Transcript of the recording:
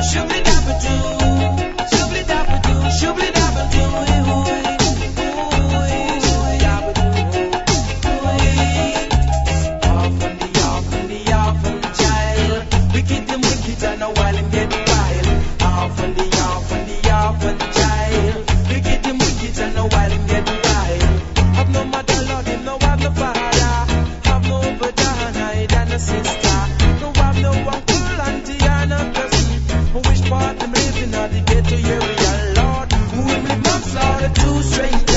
Shubli dabba doo, shubli dabba doo, shubli dabba doo, dabba doo. Off on the child. Wicked and wicked and a while and get wild. Off on the child. Wicked and wicked and a while and get wild. Have no mother, Lord, him no have no father. Have no brother, neither no sister. No have no uncle, auntie, and no cousin. Which part them living at the ghetto area, Lord? Who him live manslaughter, two strangers.